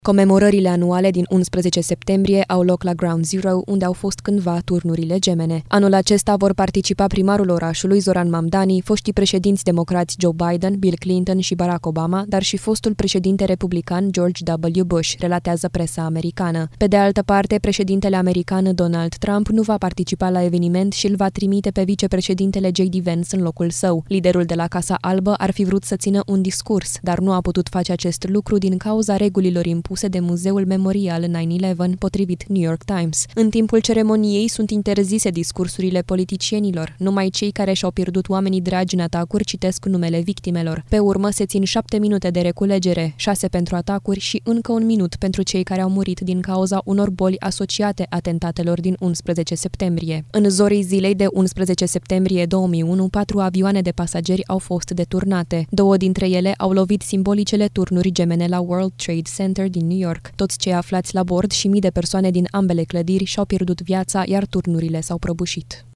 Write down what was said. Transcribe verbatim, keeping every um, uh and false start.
Comemorările anuale din unsprezece septembrie au loc la Ground Zero, unde au fost cândva turnurile gemene. Anul acesta vor participa primarul orașului, Zoran Mamdani, foștii președinți democrați Joe Biden, Bill Clinton și Barack Obama, dar și fostul președinte republican George W. Bush, relatează presa americană. Pe de altă parte, președintele american Donald Trump nu va participa la eveniment și îl va trimite pe vicepreședintele J D Vance în locul său. Liderul de la Casa Albă ar fi vrut să țină un discurs, dar nu a putut face acest lucru din cauza regulilor impuse de Muzeul Memorial nine eleven, potrivit New York Times. În timpul ceremoniei sunt interzise discursurile politicienilor. Numai cei care și-au pierdut oamenii dragi în atacuri citesc numele victimelor. Pe urmă se țin șapte minute de reculegere, șase pentru atacuri și încă un minut pentru cei care au murit din cauza unor boli asociate atentatelor din unsprezece septembrie. În zorii zilei de unsprezece septembrie două mii unu, patru avioane de pasageri au fost deturnate. Două dintre ele au lovit simbolicele turnuri gemene la World Trade Center din New York. Toți cei aflați la bord și mii de persoane din ambele clădiri și-au pierdut viața, iar turnurile s-au prăbușit.